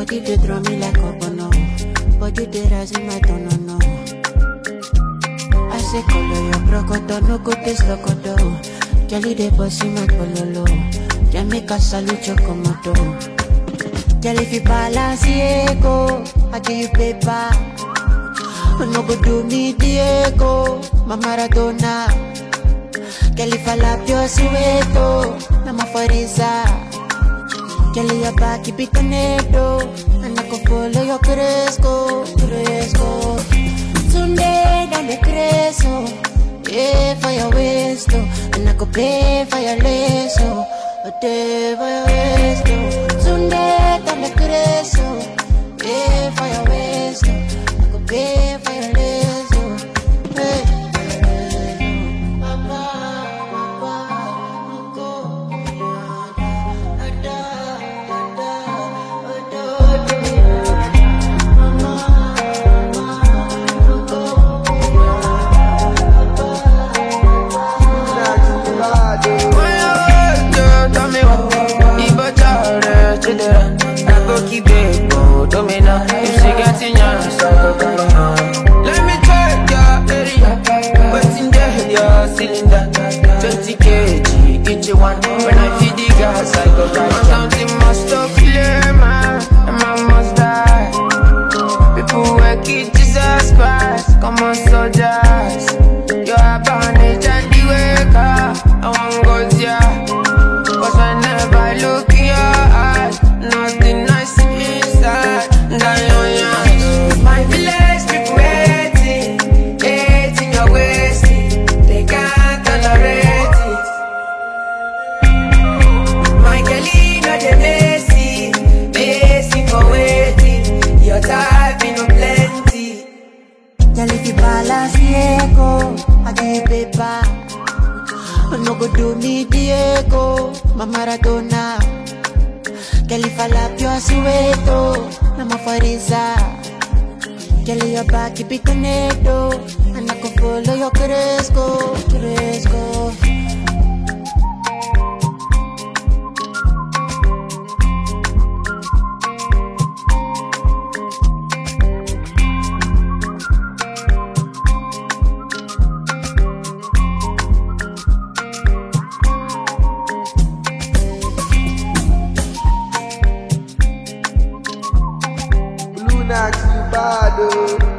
Body they draw me like a bono. Body they rise in my tone, no. I say color your brocodo, no go taste locodo. Jelly they bossy my pololo. Can make a salute your commando. Jelly if you balance Diego, I give you paper. No go do me Diego, my Maradona. Jelly if I lap your sueto, I'm a fariza. Jelly your back, keep it tornado. And I can follow your Cresco. Sunday down the Cresco. Pay for your waist, and I could pay for your lace, a day for your waist, Sunday down the Cresco. Pay for your waist, I could pay for your lace, hey. Let me check your area. What's in there? Your cylinder 20 kg each one. When I feed the gas, I go right. Something must stop clear, man. And I must die. People work it, Jesus Christ. Come on, soldiers. You're a bandage and the waker. I want goes, yeah. Cause whenever I look in your eyes, nothing nice inside. My village people hating your wasting. They can't tolerate it. My girlie know they messy for waiting. Your type in no plenty. Tell if you balance Diego, I give you paper. No go do me Diego, my Maradona. Girl, if I lap your sueto, I'm a fariza. Girl, your back, keep it tornado. And I can follow your Cresco. Lunax, you bad, oh.